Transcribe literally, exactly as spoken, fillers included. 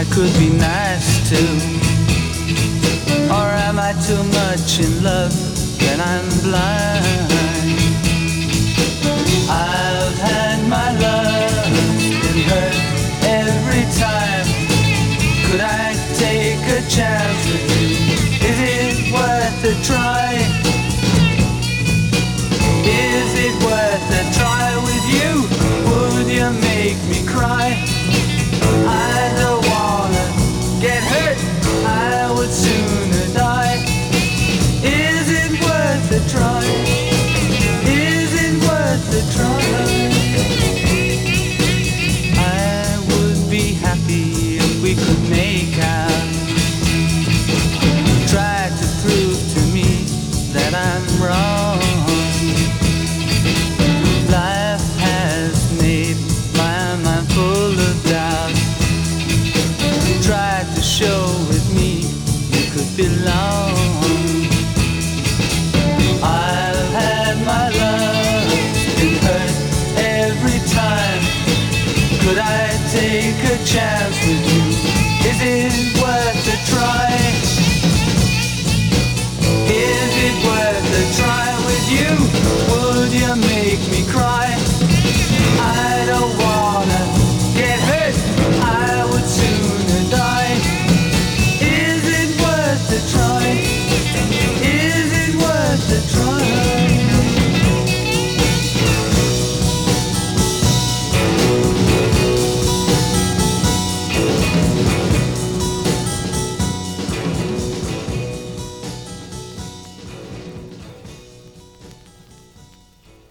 I could be nice too. Or am I too much in love that I'm blind? I've had my love been hurt every time. Could I take a chance with you? Is it worth a try? Is it worth a try with you? Would you make me cry? I don't wanna get hurt, I would sooner die. Is it worth a try? Is it worth a try? I would be happy if we could make out. Try to prove to me that I'm wrong. Life has made my mind full of doubt. Try to show with me you could belong. I've had my love been hurt every time. Could I take a chance with you? Is it worth a try? Is it worth a try with you?